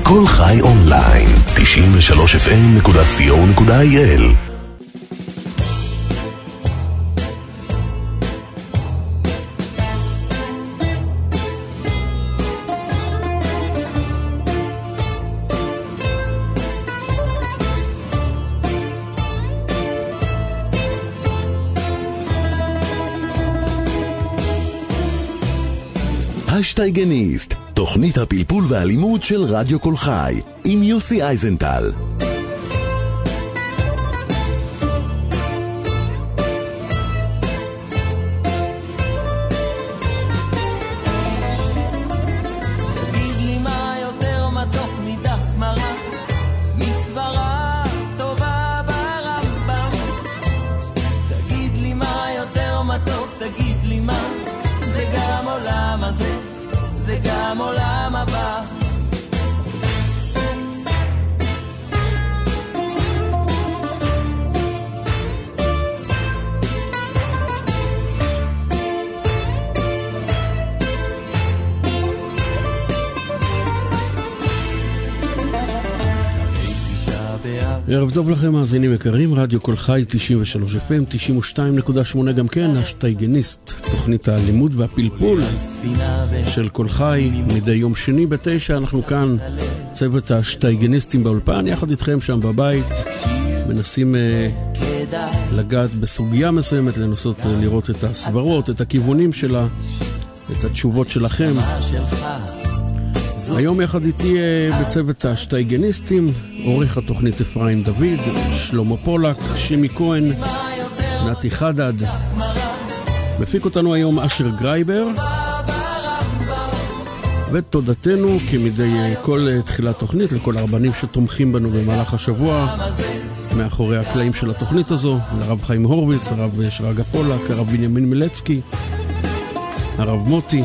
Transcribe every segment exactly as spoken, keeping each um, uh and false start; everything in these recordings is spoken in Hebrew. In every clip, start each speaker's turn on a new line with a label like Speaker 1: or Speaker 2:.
Speaker 1: כל חי אונליין, תשעים ושלוש אף אם נקודה סי או נקודה איי אל. השטייגניסט, תוכנית הפלפול והלימוד של רדיו כל חי, עם יוסי אייזנטל. ערב טוב לכם מאזינים יקרים, רדיו כל חי תשעים ושלוש אף אם, תשעים ושתיים נקודה שמונה גם כן, השטייגניסט, תוכנית הלימוד והפלפול של כל חי. מדי יום שני בתשע אנחנו כאן, צוות השטייגניסטים באולפן, יחד איתכם שם בבית, מנסים uh, לגעת בסוגיה מסוימת, לנסות uh, לראות את הסברות, את הכיוונים שלה, את התשובות שלכם. היום יחד איתי בצוות השטייגניסטים, עורך התוכנית אפרים דוד, שלמה פולק, שימי כהן, נתי חדד. מפיק אותנו היום אשר גרייבר. ותודתנו כמדי כל תחילת תוכנית לכל הרבנים שתומכים בנו במהלך השבוע מאחורי הקלעים של התוכנית הזו, לרב חיים הורוביץ, הרב שרגא פולק, הרב בנימין מילצקי, הרב מוטי.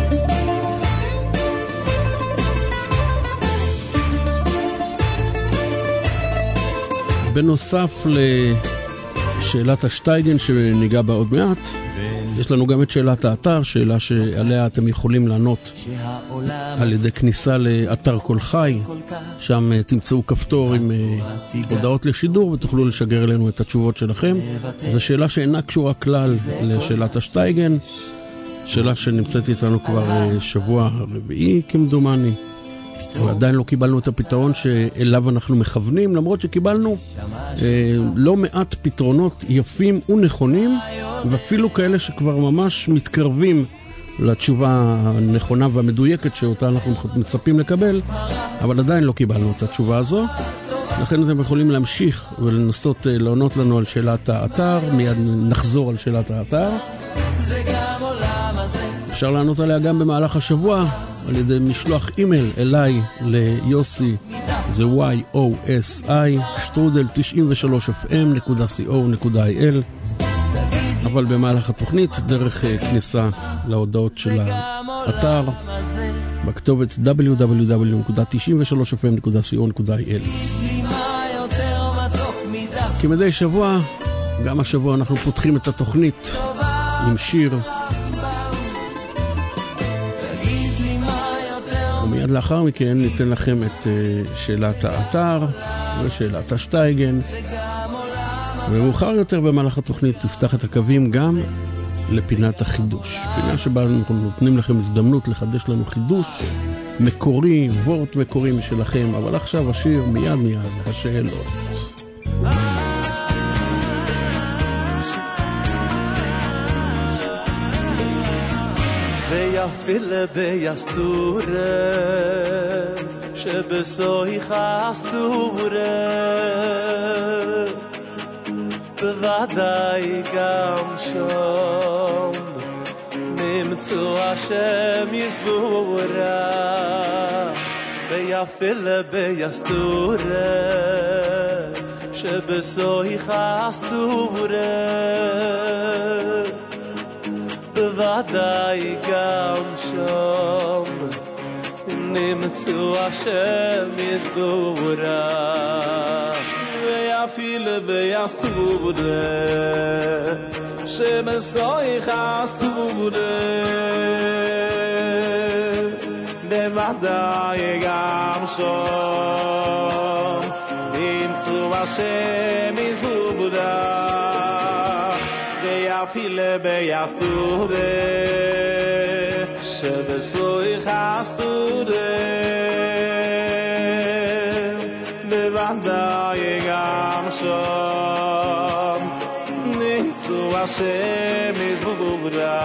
Speaker 1: בנוסף לשאלת השטייגן שניגע בה עוד מעט, יש לנו גם את שאלת האתר, שאלה שעליה אתם יכולים לענות על ידי כניסה לאתר כל חי. שם תמצאו כפתור עם הודעות לשידור ותוכלו לשגר אלינו את התשובות שלכם. זו שאלה שאינה קשורה כלל לשאלת השטייגן, שאלה שנמצאת איתנו כבר שבוע רביעי כמדומני, ועדיין לא קיבלנו את הפתרון שאליו אנחנו מכוונים, למרות שקיבלנו אה, לא מעט פתרונות יפים ונכונים, ואפילו כאלה שכבר ממש מתקרבים לתשובה הנכונה והמדויקת שאותה אנחנו מצפים לקבל, אבל עדיין לא קיבלנו את התשובה הזו. לכן אתם יכולים להמשיך ולנסות אה, לענות לנו על שאלת האתר, מיד נחזור על שאלת האתר. אפשר לענות עליה גם במהלך השבוע על ידי משלוח אימייל אליי ליוסי, זה וואי או אס איי שטרודל תשעים ושלוש אף אם נקודה סי או נקודה איי אל, אבל במהלך התוכנית דרך כניסה להודעות של האתר בכתובת דאבליו דאבליו דאבליו נקודה תשעים ושלוש אף אם נקודה סי או נקודה איי אל. כמדי שבוע, גם השבוע אנחנו פותחים את התוכנית עם שיר, מיד לאחר מכן ניתן לכם את שאלת האתר ושאלת השטייגן, ומאוחר יותר במהלך התוכנית תפתח את הקווים גם לפינת החידוש, פינה שבה אנחנו נותנים לכם הזדמנות לחדש לנו חידוש מקורי, וורט מקורי משלכם. אבל עכשיו השיר, מיד מיד השאלות.
Speaker 2: ויפיל ביסטורה שבסויך אסטורה בוודאי גם שם נמצאו השם יסבורה. ויפיל ביסטורה שבסויך אסטורה בוודאי גם שם נמצאו השם יסבורה. ויפיל ביסטורה שבסויך אסטורה בוודאי גם שם נמצאו השם יזבובודה ויפילה ביסטודה שבסויך הסטודה בוודאי גם שם נמצאו השם יזבובודה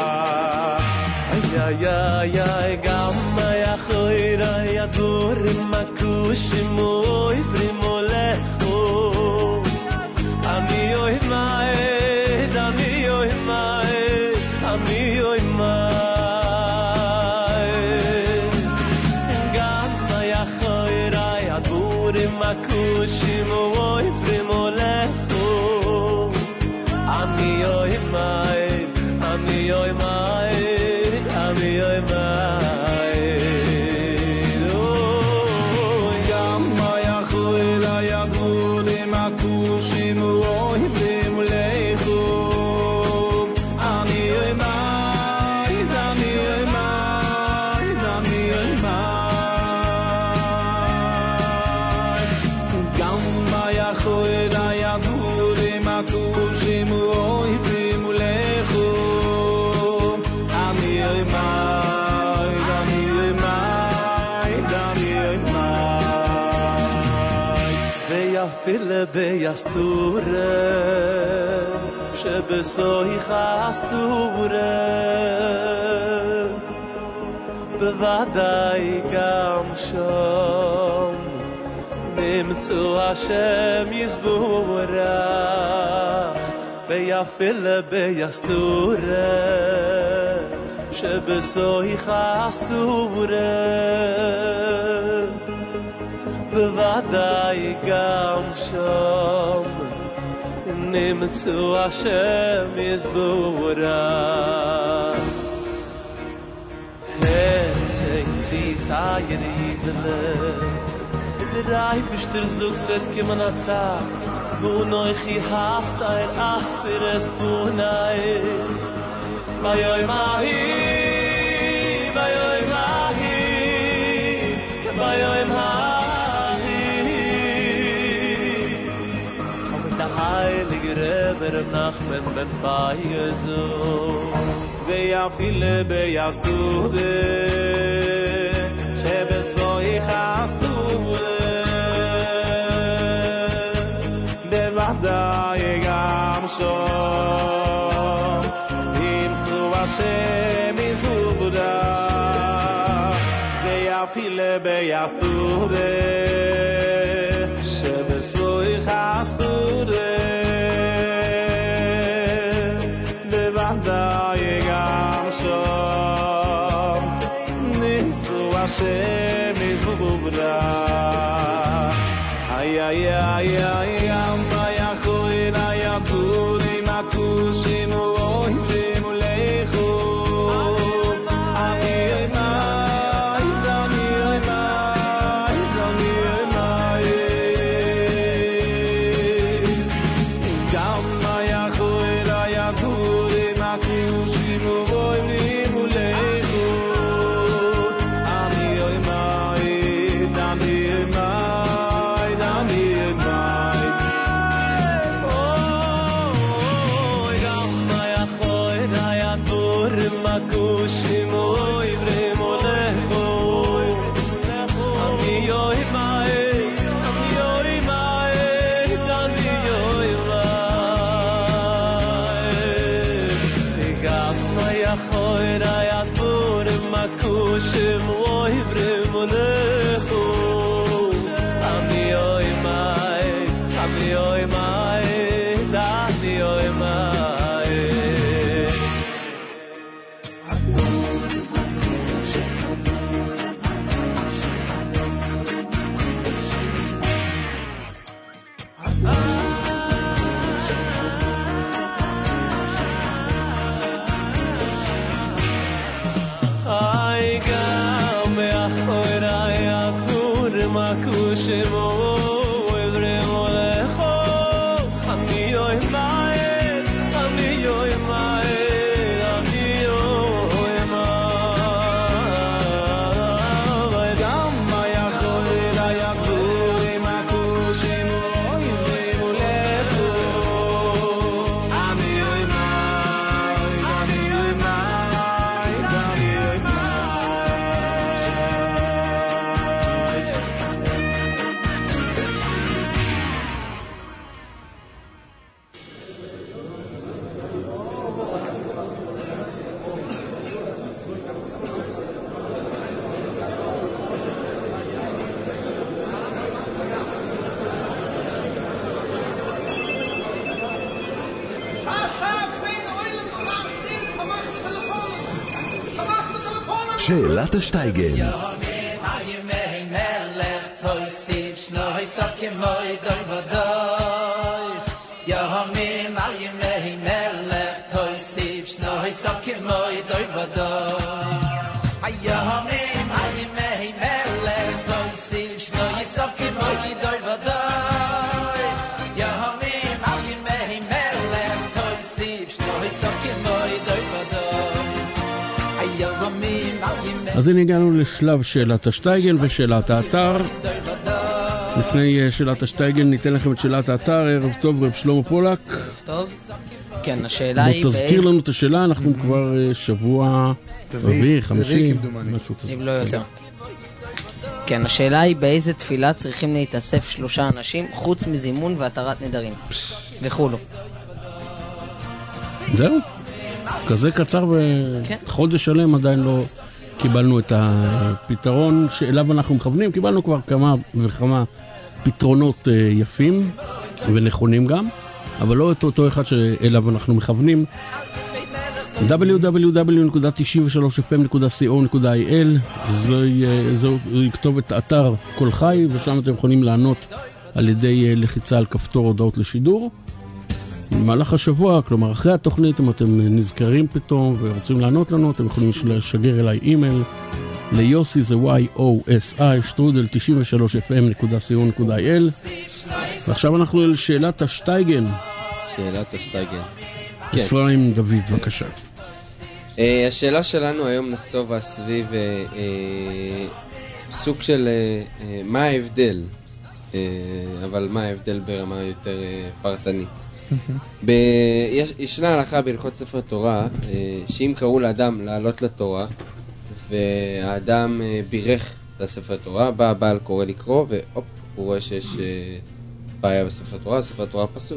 Speaker 2: ay ay ay gamma ya khoira ya dur makushimoy primolecho ami oy mai ami oy mai ami oy mai gamma ya khoira ya dur makushimoy primolecho ami oy mai ami oy mai ami oy mai oh gamma ya khoila ya gode makushim oy bimlecho ami oy mai ami oy mai ami oy mai gamma ya khoila ya gode makushim oy bimlecho ami oy mai ami oy mai ami oy mai veyafil beyasture shebesoy khasture bevadai gam shom nimtzu hashem yizborach veyafil beyasture שבסוי חסטורה בוודאי גם שם נמצאו השם יזבורach Herzig zieht eier Idelech Der Eibischter sucht wird kommen a Zeit wo neuch i hast ein Asteres Bunai Vai oi mahi, vai oi mahi, vai oi mahi. Und mit der heilige Rebbe Nachmen ben Feigeso, veya viele beyastude, shebesoi chastude, bevadai gam shom. Hashem is Buddha Veyafile beyastude Shebesoy chastude Bevadai gam shom Nitzu Hashem is Buddha Ay ay ay ay Amma yachoin ayaturi makushim oy
Speaker 3: שאלת השטייגן.
Speaker 1: אז הנה הגענו לשלב שאלת השטייגן ושאלת האתר. לפני שאלת השטייגן ניתן לכם את שאלת האתר. ערב טוב, רב שלמה פולק.
Speaker 4: טוב. כן, השאלה היא...
Speaker 1: תזכיר לנו את השאלה, אנחנו כבר שבוע רביעי, חמישי, משהו כזה.
Speaker 4: אם לא יותר. כן, השאלה היא באיזה תפילה צריכים להתאסף שלושה אנשים חוץ מזימון והתרת נדרים וכולו.
Speaker 1: זהו? כזה קצר בחודש שלם עדיין לא קיבלנו את הפתרון שאליו אנחנו מכוונים. קיבלנו כבר כמה וכמה פתרונות יפים ונכונים גם, אבל לא את אותו אחד שאליו אנחנו מכוונים. דאבליו דאבליו דאבליו נקודה תשעים ושלוש אף אם נקודה סי או נקודה איי אל זו כתובת אתר כל חי, ושם אתם יכולים לענות על ידי לחיצה על כפתור הודעות לשידור. במהלך השבוע, כלומר אחרי התוכנית, אם אתם נזכרים פתאום ורוצים לענות לנו, אתם יכולים לשגר אליי אימייל ליוסי, זה וואי או אס איי שטרודל תשעים ושלוש אף אם נקודה סי או נקודה איי אל. ועכשיו אנחנו אל שאלת השטייגן.
Speaker 5: שאלת השטייגן.
Speaker 1: אפרים דוד, בבקשה.
Speaker 5: השאלה שלנו היום נסובה סביב סוג של מה ההבדל, אבל מה ההבדל ברמה יותר פרטנית. ישנה הלכה בהלכות ספר תורה, שאם קראו לאדם לעלות לתורה והאדם בירך לספר תורה, בא הבעל קורא לקרוא והופ, הוא רואה שיש בעיה בספר תורה, ספר תורה פסול.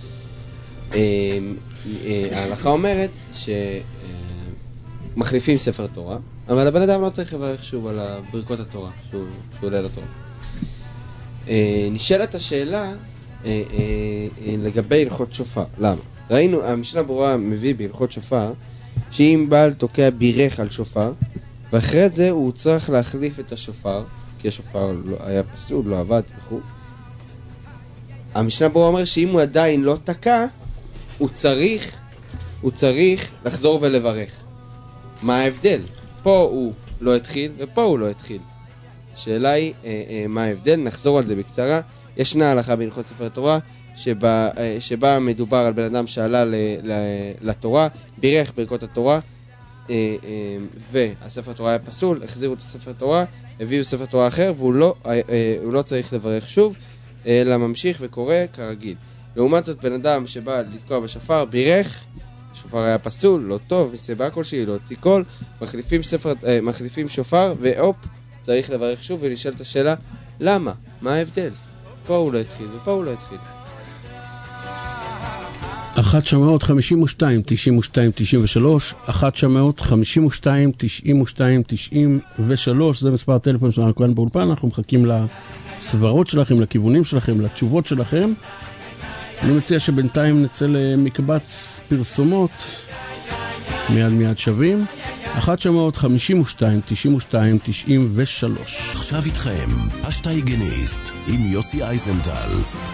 Speaker 5: ההלכה אומרת שמחליפים ספר תורה, אבל הבן אדם לא צריך לברך שוב על ברכות התורה שהוא עולה לתורה. נשאלת השאלה לגבי הלכות שופר. למה? ראינו, המשנה ברורה מביא בהלכות שופר שאם בעל תוקע בירך על שופר ואחרי זה הוא צריך להחליף את השופר כי השופר לא, היה פסול, לא עבד וכו'. המשנה ברורה אומר שאם הוא עדיין לא תקע הוא צריך הוא צריך לחזור ולברך. מה ההבדל? פה הוא לא התחיל ופה הוא לא התחיל. השאלה היא אה, אה, מה ההבדל? נחזור על זה בקצרה. ישנה הלכה בהלכות ספר תורה שבה, שבה מדובר על בן אדם שעלה ל, ל, לתורה, בירך ברכות התורה, והספר תורה היה פסול, החזירו את הספר תורה, הביאו ספר תורה אחר, והוא לא, הוא לא צריך לברך שוב, אלא ממשיך וקורא כרגיל. לעומת זאת, בן אדם שבא לתקוע בשופר, בירך, השופר היה פסול, לא טוב, מסיבה כלשהי, לא הוציא קול, מחליפים, ספר, מחליפים שופר, ואופ, צריך לברך שוב, ולשאל את השאלה, למה? מה ההבדל? פה הוא לא התחיל, ופה הוא לא התחיל.
Speaker 1: אחת שמאות חמישים ושתיים תשעים ושתיים תשעים ושלוש, אחת שמאות חמישים ושתיים תשעים ושתיים תשעים ושלוש, זה מספר הטלפון שלנו כאן באולפן. אנחנו מחכים לסברות שלכם, לכיוונים שלכם, לתשובות שלכם. אני מציע שבינתיים נצא למקבץ פרסומות, מיד מיד שווים. אחת שמאות חמישים ושתיים תשעים ושתיים תשעים ושלוש.
Speaker 3: עכשיו איתכם, השטייגניסט עם יוסי אייזנטל.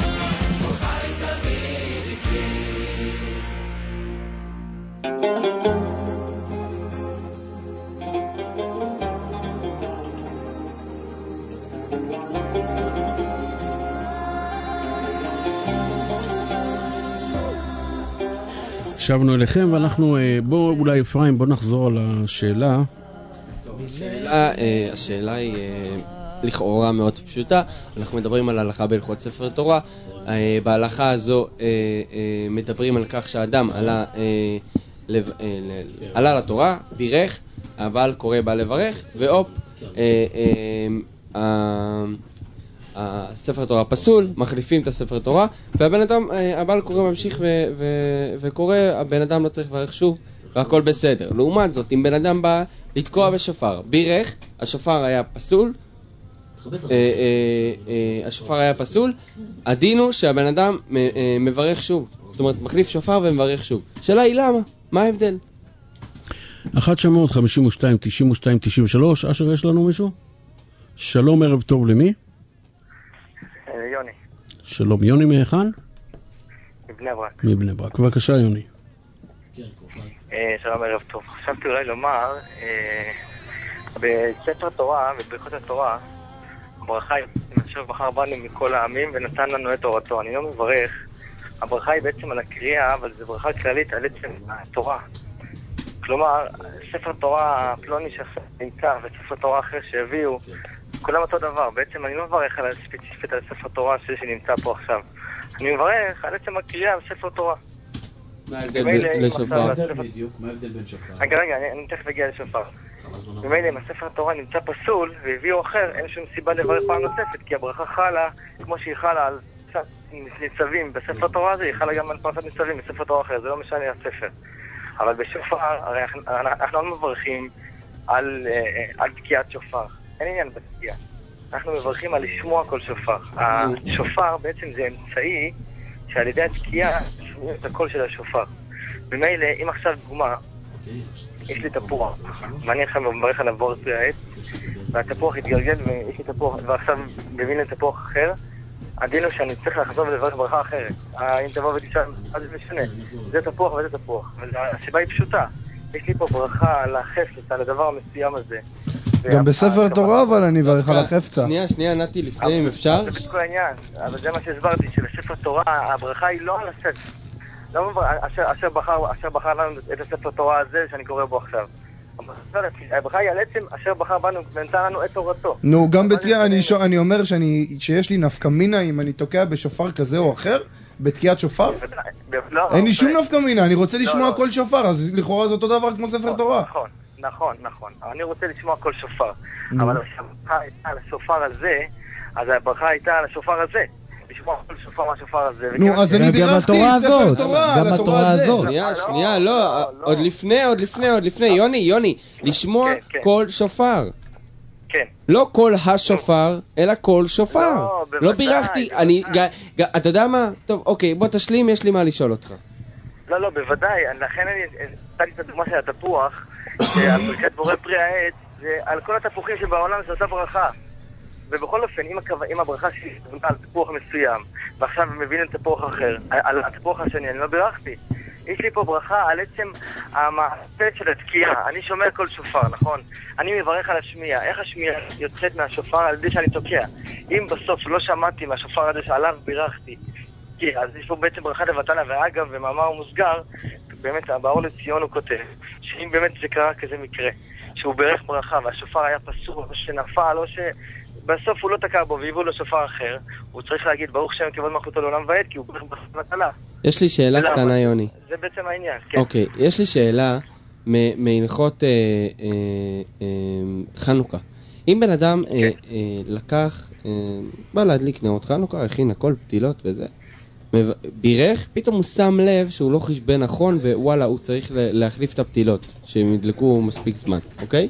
Speaker 1: שבנו אליכם ואנחנו, בואו אולי אפרים, בואו נחזור על השאלה.
Speaker 5: השאלה, השאלה היא לכאורה מאוד פשוטה. אנחנו מדברים על הלכה בהלכות ספר תורה. בהלכה הזו מדברים על כך שהאדם עלה, עלה לתורה, בירך, אבל קורא בא לברך, ואופ, הספר תורה פסול, מחליפים את הספר תורה, והבן אדם, הבעל קורא ממשיך ו- ו- וקורא, הבן אדם לא צריך לברך שוב, והכל בסדר. לעומת זאת, אם בן אדם בא לתקוע בשופר, בירך, השופר היה פסול, השופר היה פסול, הדין הוא שהבן אדם מברך שוב, זאת אומרת, מחליף שופר ומברך שוב. שאלה היא למה? מה ההבדל?
Speaker 1: אחת תשע חמש שתיים תשעים ושתיים תשעים ושלוש, אשר יש לנו מישהו? שלום, ערב טוב למי?
Speaker 6: יוני.
Speaker 1: שלום, יוני מהיכן?
Speaker 6: מבני ברק.
Speaker 1: מבני ברק, בבקשה יוני.
Speaker 6: שלום, ערב טוב. חשבתי אולי לומר, בספר תורה וברכות התורה, הברכה היא אשר בחר בנו מכל העמים ונתן לנו את תורתו. אני לא מברך, הברכה היא בעצם על הקריאה, אבל זו ברכה כללית על עצם התורה. כלומר, ספר תורה פלוני שנמצא וספר תורה אחר שהביאו, כולם אותו דבר. בעצם אני לא מברך על ספציפית על ספר תורה שנמצא פה עכשיו. אני מברך על עצם הקריאה בספר תורה.
Speaker 5: מה ההבדל לשופר?
Speaker 7: מה ההבדל בין שופר?
Speaker 6: רגע, רגע, אני תכף אגיע לשופר. במילא אם הספר תורה נמצא פסול והביאו אחר, אין שום סיבה לברך פעם נוספת, כי הברכה חלה כמו שהיא חלה על ניצבים בספר תורה הזה, היא חלה גם על פרשת ניצבים בספר תורה אחר, זה לא משנה הספר. אבל בשופר, הרי אנחנו לא מברכים על תקיעת שופר, אין עניין בתקיעה. אנחנו מברכים על לשמוע כל שופר. השופר בעצם זה אמצעי שעל ידי התקיעה שומעים את הקול של השופר. במילא, אם עכשיו דוגמה, יש לי תפוח, ואני עכשיו מברך עליו בור פרי העץ, והתפוח התגלגל ויש לי תפוח, ועכשיו מבין לי תפוח אחר, הדין הוא שאני צריך לחזור ולברך ברכה אחרת. אם תבוא ותשאל, אז זה משנה, זה תפוח וזה תפוח. הסיבה היא פשוטה, יש לי פה ברכה על החפץ, על הדבר המסוים הזה.
Speaker 8: גם בספר תורה, אבל אני אברך על החפצה.
Speaker 5: שנייה, שנייה, נתי, לפני אם אפשר.
Speaker 6: זה בדיוק העניין, אבל זה מה שהסברתי, שבספר תורה הברכה היא לא על הספר. אשר בחר לנו את הספר תורה הזה שאני קורא בו עכשיו. הברכה היא על עצם אשר בחר בנו ונתן לנו את תורתו.
Speaker 8: נו, גם בתקיעה אני אומר שיש לי נפקא מינה אם אני תוקע בשופר כזה או אחר, בתקיעת שופר? אין לי שום נפקא מינה, אני רוצה לשמוע כל שופר, אז לכאורה זה אותו דבר כמו ספר תורה.
Speaker 6: נכון, נכון, נכון. אני רוצה לשמוע כל שופר. אבל הברכה הייתה על השופר הזה, אז הברכה הייתה על השופר הזה. לשמוע כל שופר מהשופר הזה.
Speaker 8: נו, אז אני בירכתי ספר תורה, על התורה הזאת.
Speaker 5: שנייה, שנייה, לא, עוד לפני, עוד לפני, עוד לפני. יוני, יוני, לשמוע כל שופר.
Speaker 6: כן.
Speaker 5: לא כל השופר, אלא כל שופר. לא בירכתי, אני, אתה יודע מה? טוב, אוקיי, בוא תשלים, יש לי מה לשאול אותך.
Speaker 6: לא, לא, בוודאי, לכן אני נתתי את הדוגמה של התפוח, שהברכת בורא פרי העץ, זה על כל התפוחים שבעולם זה אותה ברכה. ובכל אופן, אם הברכה שלי נתנה על תפוח מסוים, ועכשיו מבין את תפוח אחר, על התפוח השני, אני לא בירכתי. יש לי פה ברכה על עצם המעשה של התקיעה. אני שומע כל שופר, נכון? אני מברך על השמיעה. איך השמיעה יוצאת מהשופר על ידי שאני תוקע? אם בסוף לא שמעתי מהשופר הזה שעליו בירכתי, אז יש פה בעצם ברכה לבטלה. ואגב, במאמר מוסגר, באמת, באור לציון הוא כותב, שאם באמת זה קרה כזה מקרה, שהוא בירך ברכה והשופר היה פסול, או שנפל, או ש... בסוף הוא לא תקע בו והביאו לו שופר אחר, הוא צריך להגיד ברוך שם כבוד מלכותו לעולם ועד, כי הוא ברך בטלה.
Speaker 5: יש לי שאלה קטנה, יוני.
Speaker 6: זה בעצם העניין, כן.
Speaker 5: אוקיי, יש לי שאלה מהלכות חנוכה. אם בן אדם לקח, בא להדליק נרות חנוכה, הכין הכל, פתילות וזה, בירך, פתאום הוא שם לב שהוא לא חשבן נכון, ווואלה, הוא צריך להחליף את הפתילות, שהם ידלקו מספיק זמן, אוקיי?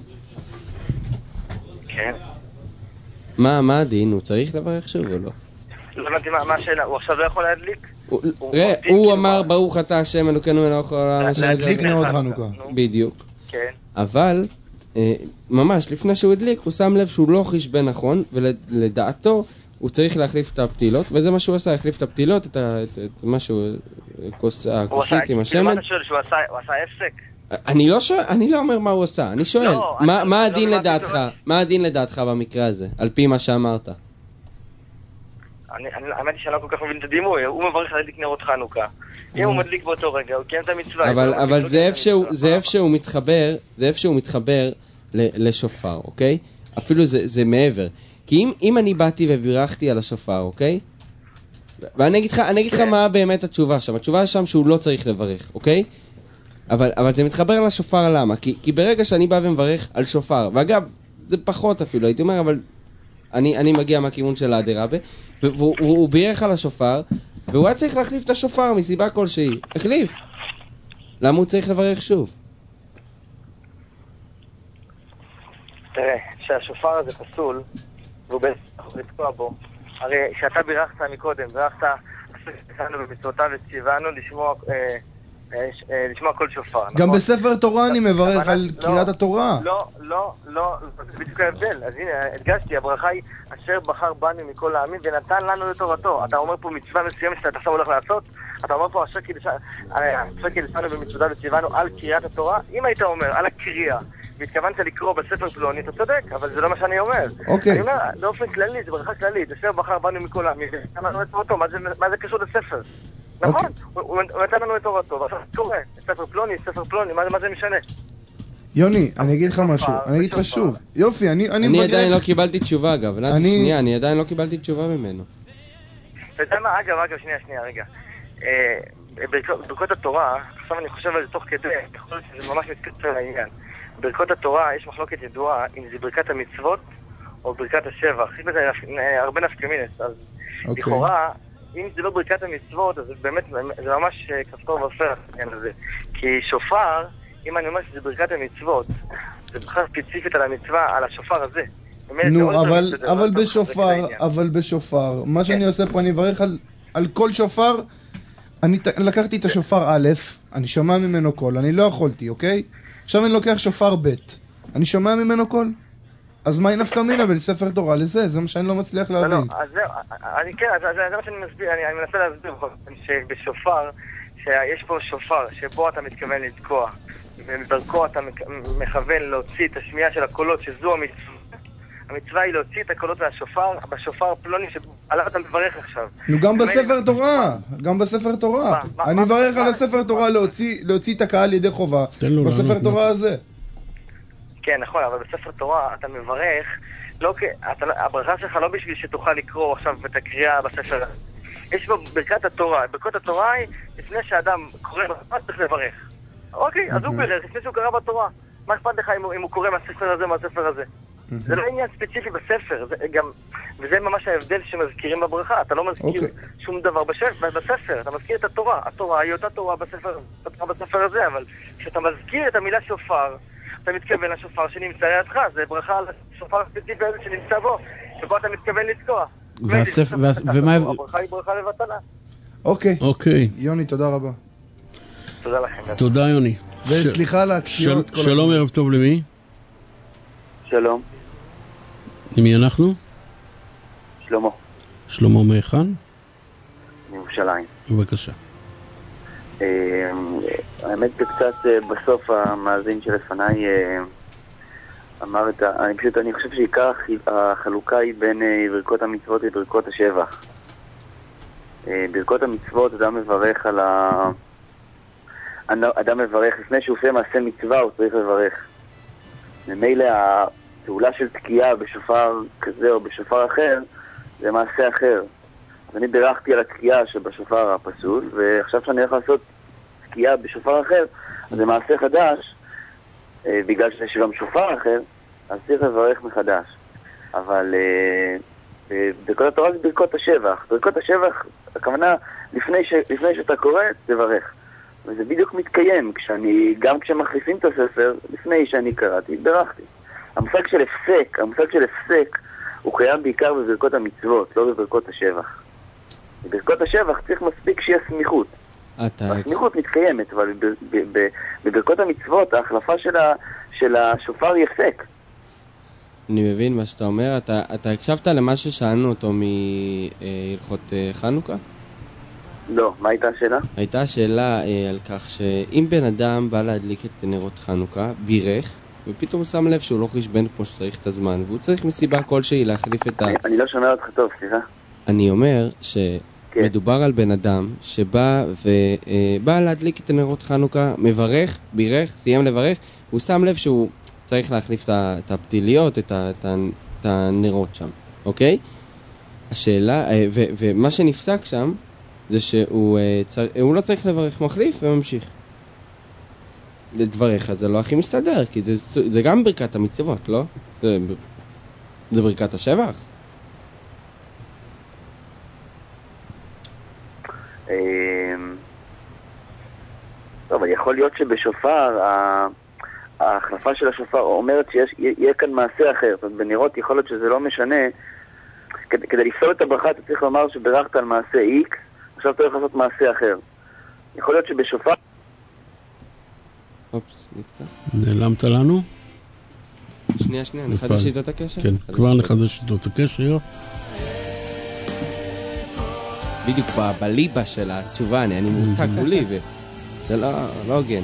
Speaker 6: כן.
Speaker 5: מה, מה הדין? הוא צריך לברך שוב או לא?
Speaker 6: לא הבנתי מה השאלה, הוא עכשיו לא יכול להדליק?
Speaker 5: ראה, הוא אמר ברוך אתה השם אלוקינו מלך העולם.
Speaker 8: להדליק נרות חנוכה.
Speaker 5: בדיוק.
Speaker 6: כן.
Speaker 5: אבל, ממש לפני שהוא הדליק, הוא שם לב שהוא לא חשבן נכון, ולדעתו הוא צריך להחליף את הפתילות, וזה מה שהוא עשה, החליף את הפתילות, את משהו, הכוסית עם השמן.
Speaker 6: הוא עשה הפסק?
Speaker 5: אני לא שואל, אני לא אומר מה הוא עשה, אני שואל, מה הדין לדעתך, מה הדין לדעתך במקרה הזה, על פי מה שאמרת?
Speaker 6: אני, האמת היא שאני לא כל כך מבין את הדימוי, הוא מברך להדליק נרות חנוכה. אם הוא מדליק באותו רגע, הוא קיים את המצווה.
Speaker 5: אבל זה איפה שהוא מתחבר, זה איפה שהוא מתחבר לשופר, אוקיי? אפילו זה מעבר. כי אם אני באתי ובירכתי על השופר, אוקיי? ואני אגיד לך מה באמת התשובה שם. התשובה שם שהוא לא צריך לברך, אוקיי? אבל, אבל זה מתחבר לשופר למה? כי, כי ברגע שאני בא ומברך על שופר, ואגב, זה פחות אפילו, הייתי אומר, אבל אני, אני מגיע מהכיוון של האדרבה, והוא הוא, הוא בירך על השופר, והוא היה צריך להחליף את השופר מסיבה כלשהי. החליף. למה הוא צריך לברך שוב?
Speaker 6: תראה, שהשופר הזה פסול, והוא בעצם יכול לתקוע בו. הרי שאתה בירכת מקודם, בירכת, עשינו במצוותיו וציוונו לשמוע... אה, לשמוע כל שופר.
Speaker 8: גם בספר תורה אני מברך על קריאת התורה.
Speaker 6: לא, לא, לא, זה בדיוק ההבדל. אז הנה, הדגשתי, הברכה היא אשר בחר בנו מכל העמים ונתן לנו לתורתו. אתה אומר פה מצווה מסוימת שאתה עכשיו הולך לעשות, אתה אומר פה אשר קידשנו במצוותיו וציוונו על קריאת התורה. אם היית אומר על הקריאה והתכוונת לקרוא בספר פלוני, אתה צודק, אבל זה לא מה שאני אומר.
Speaker 8: אוקיי.
Speaker 6: אני אומר, באופן כללי, זה ברכה כללית, אשר בחר בנו מכל העמים ונתן לנו לתורתו. מה זה קשור לספר? נכון, הוא נתן לנו את תורתו, ועכשיו קורא, ספר פלוני, ספר פלוני, מה זה משנה?
Speaker 8: יוני, אני אגיד לך משהו, אני אגיד לך שוב. יופי, אני מבקש...
Speaker 5: אני עדיין לא קיבלתי תשובה, אגב. שנייה, אני עדיין לא קיבלתי תשובה ממנו.
Speaker 6: אתה יודע מה? אגב, אגב, שנייה, שנייה, רגע. ברכות התורה, עכשיו אני חושב על זה תוך כדי, יכול להיות שזה ממש מתקצר לעניין. ברכות התורה יש מחלוקת ידועה אם זה ברכת המצוות או ברכת השבח. יש בזה הרבה נפקמינס, אז לכאורה... אם זה לא ברכת המצוות, אז באמת, זה ממש כפתור ואופר העניין הזה. כי שופר, אם אני אומר שזה ברכת המצוות, זה בכלל ספציפית על המצווה, על השופר הזה.
Speaker 8: נו, אבל, אבל בשופר, אבל בשופר, מה שאני עושה פה, אני אברך על, על כל שופר, אני לקחתי את השופר א', אני שומע ממנו קול, אני לא יכולתי, אוקיי? עכשיו אני לוקח שופר ב', אני שומע ממנו קול? אז מה היא נפקא מינה בין ספר תורה לזה? זה מה שאני לא מצליח להבין.
Speaker 6: לא, לא, אז זה, אני כן, זה מה שאני מסביר, אני מנסה להסביר שבשופר, שיש פה שופר שבו אתה מתכוון לתקוע, ובדרכו אתה מכוון להוציא את השמיעה של הקולות, שזו המצווה. המצווה היא להוציא את הקולות מהשופר, בשופר פלוני שעליו אתה מברך עכשיו.
Speaker 8: נו, גם בספר תורה, גם בספר תורה. אני מברך על הספר תורה להוציא את הקהל ידי חובה, בספר תורה הזה.
Speaker 6: כן, נכון, אבל בספר תורה אתה מברך, לא, אתה, הברכה שלך לא בשביל שתוכל לקרוא עכשיו את הקריאה בספר. יש בו ברכת התורה, ברכות התורה היא לפני שאדם קורא בתורה צריך לברך. אוקיי, אז הוא ברך לפני שהוא קרא בתורה. מה אכפת לך אם הוא, אם הוא קורא מהספר הזה, מהספר הזה? זה לא עניין ספציפי בספר, זה גם, וזה ממש ההבדל שמזכירים בברכה. אתה לא מזכיר שום דבר בספר, אתה מזכיר את התורה. התורה היא אותה תורה בספר, בספר הזה, אבל כשאתה מזכיר את המילה שופר, אתה מתכוון לשופר שנמצא לידך, זה ברכה על השופר הספציפי הזה שנמצא בו, שבו אתה מתכוון לתקוע.
Speaker 1: ומה...
Speaker 6: הברכה היא ברכה לבטלה.
Speaker 8: אוקיי.
Speaker 1: אוקיי.
Speaker 8: יוני, תודה רבה.
Speaker 6: תודה לכם.
Speaker 1: תודה, יוני.
Speaker 8: וסליחה על הקשיעות.
Speaker 1: שלום, ערב טוב למי?
Speaker 9: שלום.
Speaker 1: למי אנחנו?
Speaker 9: שלמה.
Speaker 1: שלמה מהיכן?
Speaker 9: מירושלים.
Speaker 1: בבקשה.
Speaker 9: האמת שקצת בסוף המאזין שלפניי אמר את ה... אני פשוט, אני חושב שעיקר החלוקה היא בין ברכות המצוות לברכות השבח. ברכות המצוות אדם מברך על ה... אדם מברך, לפני שהוא עושה מעשה מצווה הוא צריך לברך. ממילא הפעולה של תקיעה בשופר כזה או בשופר אחר זה מעשה אחר. אז אני בירכתי על התקיעה שבשופר הפסול, ועכשיו שאני הולך לעשות תקיעה בשופר אחר, אז זה מעשה חדש, בגלל שיש גם שופר אחר, אז צריך לברך מחדש. אבל ברכות התורה זה ברכות השבח. ברכות השבח, הכוונה, לפני, ש, לפני שאתה קורא, תברך. וזה בדיוק מתקיים, כשאני, גם כשמחליפים את הספר, לפני שאני קראתי, ברכתי. המושג של הפסק, המושג של הפסק, הוא קיים בעיקר בברכות המצוות, לא בברכות השבח. בברכות השבח צריך מספיק שיהיה סמיכות. הסמיכות מתקיימת, אבל בברכות המצוות, ההחלפה של השופר היא הפסק.
Speaker 5: אני מבין מה שאתה אומר. אתה, אתה הקשבת למה ששאלנו אותו מהלכות חנוכה?
Speaker 9: לא, מה הייתה השאלה?
Speaker 5: הייתה שאלה אה, על כך שאם בן אדם בא להדליק את נרות חנוכה, בירך, ופתאום הוא שם לב שהוא לא חשבן כמו שצריך את הזמן, והוא צריך מסיבה כלשהי להחליף את ה...
Speaker 9: אני, אני לא שומע אותך טוב, סליחה.
Speaker 5: אני אומר שמדובר על בן אדם שבא ובא להדליק את נרות חנוכה, מברך, בירך, סיים לברך, הוא שם לב שהוא צריך להחליף את הפתיליות, את, ה, את, ה, את הנרות שם, אוקיי? השאלה, ו, ומה שנפסק שם, זה שהוא צר... הוא לא צריך לברך מחליף וממשיך. לדבריך זה לא הכי מסתדר, כי זה, זה גם ברכת המצוות, לא? זה, זה ברכת השבח?
Speaker 9: טוב, אבל יכול להיות שבשופר ההחלפה של השופר אומרת שיהיה כאן מעשה אחר. זאת אומרת, בנרות יכול להיות שזה לא משנה. כדי, כדי לפסול את הברכה אתה צריך לומר שברכת על מעשה X, עכשיו אתה הולך לעשות מעשה אחר. יכול להיות שבשופר
Speaker 5: אופס, נקטע.
Speaker 1: נעלמת לנו?
Speaker 5: שנייה, שנייה, נחדש איתו את הקשר?
Speaker 1: כן, כבר נחדש איתו את הקשר.
Speaker 5: בדיוק בליבה של התשובה, אני מותק מולי, וזה לא הוגן.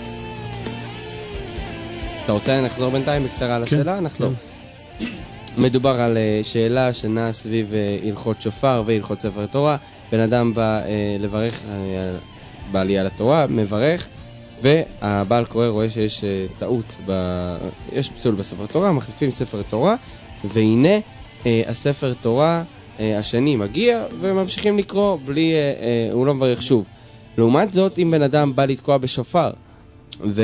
Speaker 5: אתה רוצה לחזור בינתיים בקצרה על השאלה? נחזור. מדובר על שאלה שנעה סביב הלכות שופר והלכות ספר תורה. בן אדם בא לברך בעלייה לתורה, מברך, והבעל קורא רואה שיש טעות, יש פסול בספר תורה, מחליפים ספר תורה, והנה הספר תורה השני מגיע וממשיכים לקרוא בלי, הוא לא מברך שוב. לעומת זאת, אם בן אדם בא לתקוע בשופר, ו...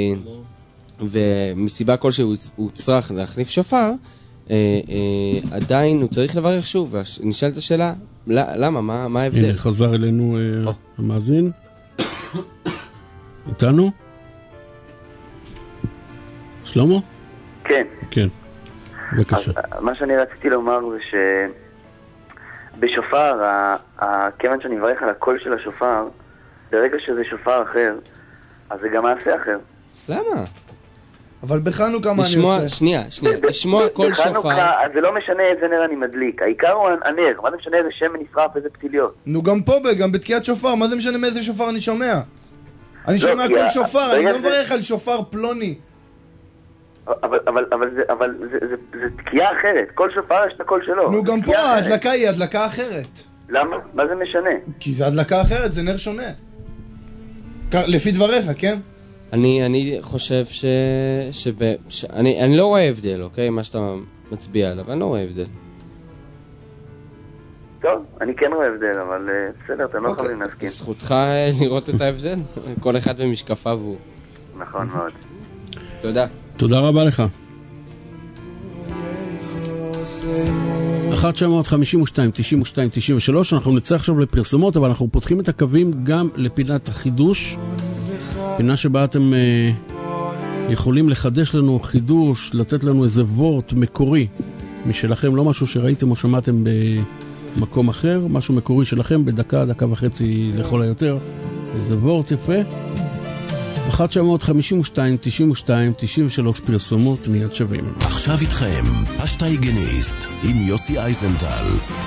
Speaker 5: ומסיבה כלשהו הוא צריך להחליף שופר, אה, אה, עדיין הוא צריך לברך שוב. ונשאלת השאלה, למה? מה, מה ההבדל?
Speaker 1: הנה, חזר אלינו אה, המאזין. איתנו? שלמה?
Speaker 9: כן.
Speaker 1: כן, בבקשה.
Speaker 9: מה שאני רציתי לומר זה שבשופר, כיוון שאני מברך על הקול של השופר, ברגע שזה שופר אחר, אז זה גם מעשה אחר.
Speaker 5: למה?
Speaker 8: אבל בחנוכה מה אני
Speaker 5: עושה? שנייה, שנייה, לשמוע כל שופר.
Speaker 9: בחנוכה, אז זה לא משנה איזה נר אני מדליק. העיקר הוא הנר, מה זה משנה איזה שמן נשרף, איזה פתיליות?
Speaker 8: נו, גם פה, גם בתקיעת שופר, מה זה משנה מאיזה שופר אני שומע? אני שומע כל שופר, אני לא מברך על שופר פלוני.
Speaker 9: אבל זה תקיעה אחרת, כל שופר יש את הקול שלו.
Speaker 8: נו, גם פה ההדלקה היא הדלקה אחרת.
Speaker 9: למה? מה זה משנה?
Speaker 8: כי זה הדלקה אחרת, זה נר שונה. לפי דבריך, כן?
Speaker 5: אני, אני חושב ש... שב... ש... אני, אני לא רואה הבדל, אוקיי? מה שאתה מצביע עליו, אני לא רואה הבדל.
Speaker 9: טוב, אני כן רואה הבדל, אבל בסדר, אתם לא יכולים להסכים.
Speaker 5: זכותך לראות את ההבדל? כל אחד במשקפיו הוא.
Speaker 9: נכון מאוד.
Speaker 5: תודה.
Speaker 1: תודה רבה לך. אחת תשע חמש שתיים תשעים ושתיים תשעים ושלוש. אנחנו נצא עכשיו לפרסומות, אבל אנחנו פותחים את הקווים גם לפינת החידוש. פינה שבה אתם אה, יכולים לחדש לנו חידוש, לתת לנו איזה וורט מקורי משלכם, לא משהו שראיתם או שמעתם במקום אחר, משהו מקורי שלכם בדקה, דקה וחצי לכל היותר, איזה וורט יפה. אחת תשע חמש שתיים תשעים ושתיים תשעים ושלוש, פרסומות מיד שווים.
Speaker 3: עכשיו איתכם פשטה היגייניסט עם יוסי אייזנטל.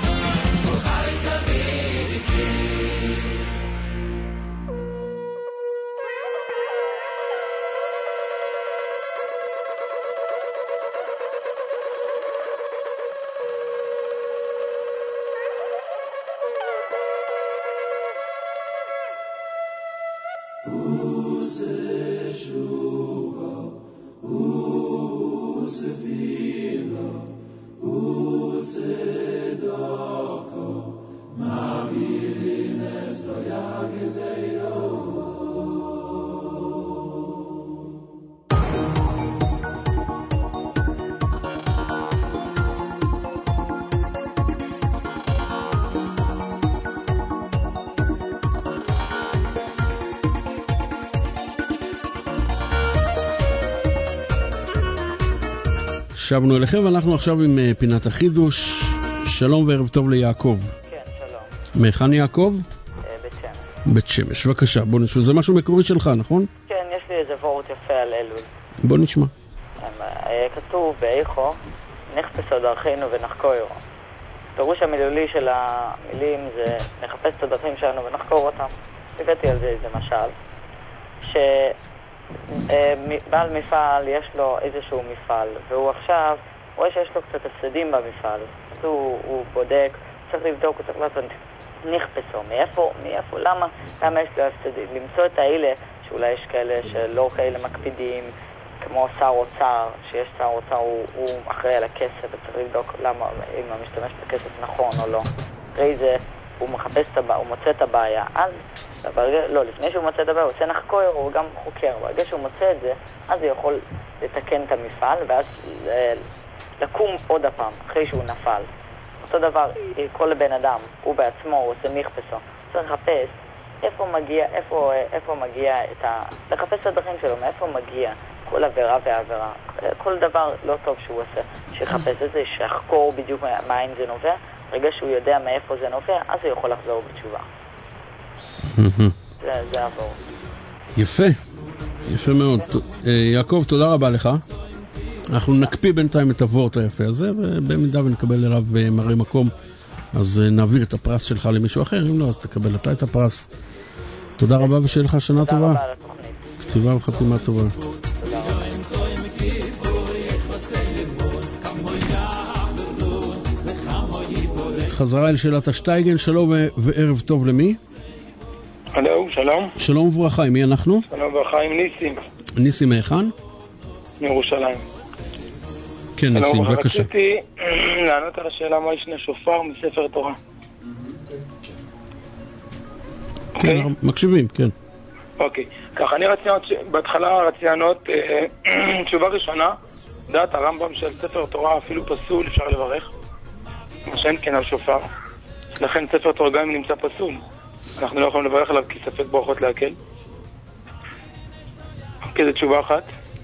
Speaker 1: שבנו אליכם, ואנחנו עכשיו עם פינת החידוש. שלום וערב טוב ליעקב.
Speaker 10: כן, שלום.
Speaker 1: מהיכן יעקב?
Speaker 10: בית שמש.
Speaker 1: בית שמש, בבקשה, בוא נשמע. זה משהו מקורי שלך, נכון?
Speaker 10: כן, יש לי איזה וורט יפה על אלול.
Speaker 1: בוא נשמע.
Speaker 10: כתוב באיכו, נחפש דרכינו ונחקור. פירוש המילולי של המילים זה נחפש את הדרכים שלנו ונחקור אותם. הבאתי על זה איזה משל, ש... בעל מפעל יש לו איזשהו מפעל, והוא עכשיו רואה שיש לו קצת הפסדים במפעל, אז הוא, הוא בודק, צריך לבדוק, הוא צריך לעשות נכפסו, מאיפה, מאיפה, למה, למה יש לו הפסדים, למצוא את האלה, שאולי יש כאלה שלא כאלה מקפידים, כמו שר אוצר, שיש שר אוצר, הוא, הוא אחראי על הכסף, וצריך לבדוק למה, אם הוא משתמש בכסף נכון או לא. אחרי זה הוא מחפש את הבעיה, הוא מוצא את הבעיה, אז לא, לפני שהוא מוצא את הבעיה, הוא עושה נחקור, הוא גם חוקר. ברגע שהוא מוצא את זה, אז הוא יכול לתקן את המפעל, ואז לקום עוד הפעם, אחרי שהוא נפל. אותו דבר, כל בן אדם, הוא בעצמו, הוא עושה מכפסו. צריך לחפש איפה מגיע, איפה, איפה מגיע את ה... לחפש את הדרכים שלו, מאיפה מגיע כל עבירה ועבירה. כל דבר לא טוב שהוא עושה, שיחפש את זה, שיחקור בדיוק מאין זה נובע. ברגע שהוא יודע מאיפה זה נובע, אז הוא יכול לחזור בתשובה. זה, זה עבור.
Speaker 1: יפה. יפה מאוד. יעקב, תודה רבה לך. אנחנו נקפיא בינתיים את הוורט היפה הזה, ובמידה ונקבל אליו מראה מקום, אז נעביר את הפרס שלך למישהו אחר, אם לא, אז תקבל אתה את הפרס. תודה רבה ושיהיה לך שנה טובה.
Speaker 10: תודה רבה על התוכנית.
Speaker 1: כתיבה וחתימה טובה.
Speaker 10: תודה רבה.
Speaker 1: חזרה אל שאלת השטייגן, שלום וערב טוב למי?
Speaker 11: הלו, שלום.
Speaker 1: שלום וברכה, עם מי אנחנו?
Speaker 11: שלום וברכה, עם ניסים.
Speaker 1: ניסים מהיכן?
Speaker 11: מירושלים.
Speaker 1: כן, ניסים, בבקשה.
Speaker 11: רציתי לענות על השאלה מה ישנה שופר מספר תורה.
Speaker 1: כן, מקשיבים, כן.
Speaker 11: אוקיי, ככה אני רציתי לענות, בהתחלה רציתי לענות, תשובה ראשונה, דעת הרמב"ם של ספר תורה אפילו פסול אפשר לברך. מה שאין כן על שופר. לכן ספר תורה גם אם נמצא פסול, אנחנו לא יכולים לברך עליו כי ספק ברכות להקל. אוקיי, זו תשובה אחת.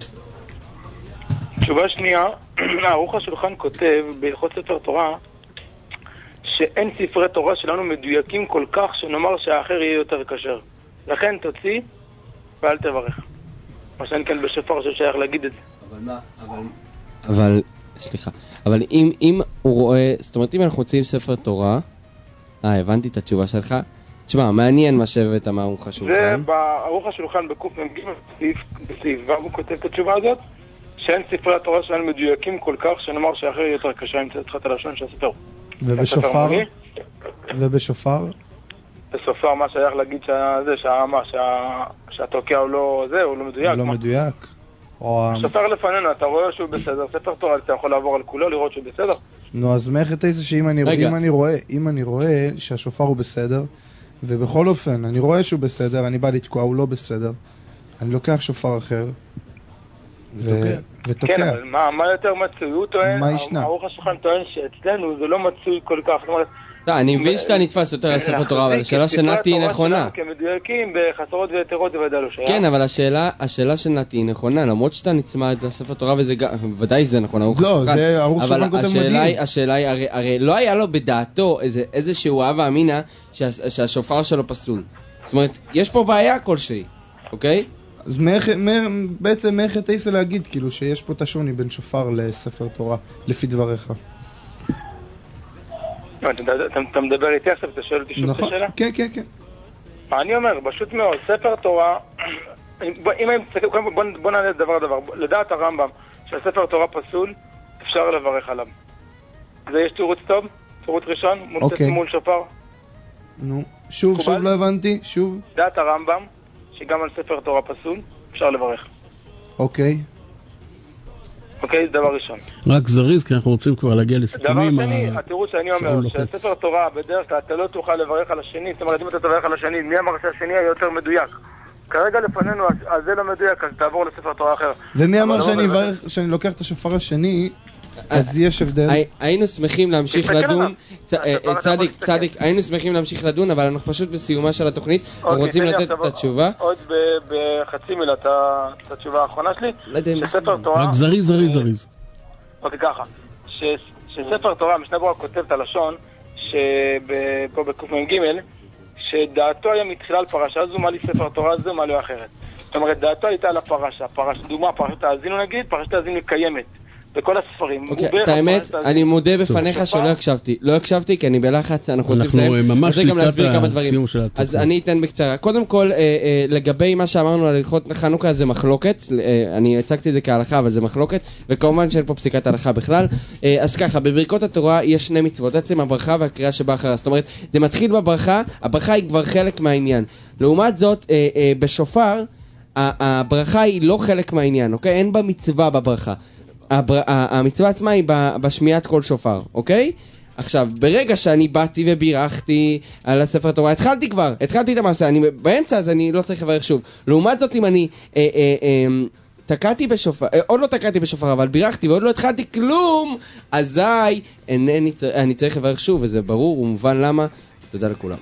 Speaker 11: תשובה שנייה, ערוך השולחן כותב בהלכות ספר תורה שאין ספרי תורה שלנו מדויקים כל כך שנאמר שהאחר יהיה יותר כשר. לכן תוציא ואל תברך. מה שאין כן בשופר ששייך להגיד את זה.
Speaker 5: אבל מה, אבל... אבל, סליחה, אבל אם, אם הוא רואה, זאת אומרת אם אנחנו מוצאים ספר תורה, אה, הבנתי את התשובה שלך. תשמע, מעניין מה שהבאת מערוך השולחן.
Speaker 11: זה בערוך השולחן בקוף מ"ג בסעיף ו' הוא כותב את התשובה הזאת, שאין ספרי התורה שלנו מדויקים כל כך, שנאמר שאחר יותר קשה עם צדחת הלשון של הספר.
Speaker 8: ובשופר? ובשופר?
Speaker 11: בשופר מה שייך להגיד שזה, שהמה, שהתוקע הוא לא זה, הוא לא מדויק.
Speaker 8: הוא לא מדויק.
Speaker 11: שופר לפנינו, אתה רואה שהוא בסדר, ספר תורה, אתה יכול לעבור על כולו, לראות שהוא בסדר.
Speaker 8: נו, אז מאחת איזה שאם אני רואה, אם אני רואה שהשופר הוא בסדר, ובכל אופן, אני רואה שהוא בסדר, אני בא לתקוע, הוא לא בסדר, אני לוקח שופר אחר, ותוקע.
Speaker 11: כן, אבל מה יותר מצוי? הוא טוען, ערוך השולחן טוען שאצלנו זה לא מצוי כל כך, זאת אומרת,
Speaker 5: אני מבין שאתה נתפס יותר לספר תורה, אבל השאלה של נתי היא נכונה.
Speaker 11: כמדויקים בחסרות ויתרות זה ודאי לא שייך.
Speaker 5: כן, אבל השאלה של נתי היא נכונה, למרות שאתה נצמד לספר תורה, וודאי זה נכון, ערוך
Speaker 8: השולחן. לא, זה ערוך שולחן כותב מדהים.
Speaker 5: השאלה היא, הרי לא היה לו בדעתו איזשהו אהבה אמינה שהשופר שלו פסול. זאת אומרת, יש פה בעיה כלשהי, אוקיי?
Speaker 8: אז בעצם מאחת איזה להגיד, כאילו, שיש פה את השוני בין שופר לספר תורה, לפי דבריך.
Speaker 11: אתה מדבר איתי עכשיו, אתה שואל אותי שוב את השאלה?
Speaker 8: כן, כן, כן.
Speaker 11: אני אומר, פשוט מאוד, ספר תורה, בוא נעלה דבר דבר, לדעת הרמב"ם שהספר תורה פסול, אפשר לברך עליו. זה יש תירוץ טוב? תירוץ ראשון? מול שופר?
Speaker 8: נו, שוב, שוב לא הבנתי, שוב.
Speaker 11: דעת הרמב"ם, שגם על ספר תורה פסול, אפשר לברך.
Speaker 8: אוקיי.
Speaker 11: אוקיי, זה דבר ראשון.
Speaker 1: רק זריז, כי אנחנו רוצים כבר להגיע לסיכומים.
Speaker 11: דבר שני, התירוץ שאני אומר, שהספר תורה בדרך כלל אתה לא תוכל לברך על השני, זאת אומרת, אם אתה תברך על השני, מי אמר שהשני היה יותר מדויק? כרגע לפנינו, אז זה לא מדויק, אז תעבור לספר תורה אחר.
Speaker 8: ומי אמר שאני לוקח את השופר השני, אז יש הבדל.
Speaker 5: היינו שמחים להמשיך לדון, צדיק, צדיק, היינו שמחים להמשיך לדון, אבל אנחנו פשוט בסיומה של התוכנית, אנחנו רוצים לתת את התשובה.
Speaker 11: עוד בחצי מילה את התשובה האחרונה שלי, שספר תורה...
Speaker 1: רק זריז, זריז, זריז.
Speaker 11: אוקיי, ככה, שספר תורה, משנה ברורה כותב את הלשון, שפה בקוף מ"ג, שדעתו היה מתחילה על פרשה זו, מה לי ספר תורה זו, מה לא אחרת. זאת אומרת, דעתו הייתה על הפרשה, דוגמה, פרשת האזינו נגיד, פרשת האזינו קיימת. בכל הספרים.
Speaker 5: את האמת, אני מודה בפניך שלא הקשבתי. לא הקשבתי כי אני בלחץ, אנחנו רוצים לסיים.
Speaker 1: אנחנו ממש לקראת הסיום של התוכנית.
Speaker 5: אז אני אתן בקצרה. קודם כל, לגבי מה שאמרנו על הלכות חנוכה זה מחלוקת. אני הצגתי את זה כהלכה, אבל זה מחלוקת. וכמובן שאין פה פסיקת הלכה בכלל. אז ככה, בברכות התורה יש שני מצוות. עצם הברכה והקריאה שבאה אחריה. זאת אומרת, זה מתחיל בברכה, הברכה היא כבר חלק מהעניין. לעומת זאת, בשופר, הברכה היא לא חלק מהעניין, אוקיי? אין בה מצווה בברכה. הבר... המצווה עצמה היא בשמיעת כל שופר, אוקיי? עכשיו, ברגע שאני באתי ובירכתי על הספר תורה, התחלתי כבר, התחלתי את המעשה, אני באמצע, אז אני לא צריך לברך שוב. לעומת זאת, אם אני אה, אה, אה, תקעתי בשופר, אה, עוד לא תקעתי בשופר, אבל בירכתי ועוד לא התחלתי כלום, אזי אינני, אני צריך לברך שוב, וזה ברור ומובן למה. תודה לכולם.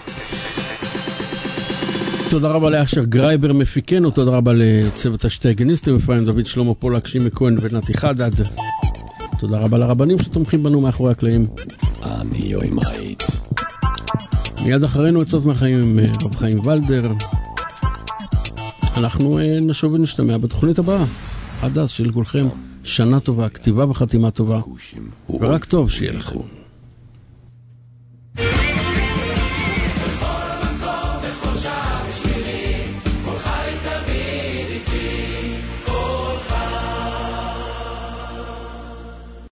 Speaker 1: תודה רבה לאשר גרייבר מפיקנו, תודה רבה לצוות השטייגניסטים, אפרים דוד, שלמה פולק, שימי כהן ונתי חדד. תודה רבה לרבנים שתומכים בנו מאחורי הקלעים.
Speaker 3: אני יוי מייט.
Speaker 1: מיד אחרינו עצות מהחיים עם רב חיים ולדר. אנחנו נשוב ונשתמע בתוכנית הבאה. עד אז של כולכם שנה טובה, כתיבה וחתימה טובה, ורק טוב שיהיה לכם.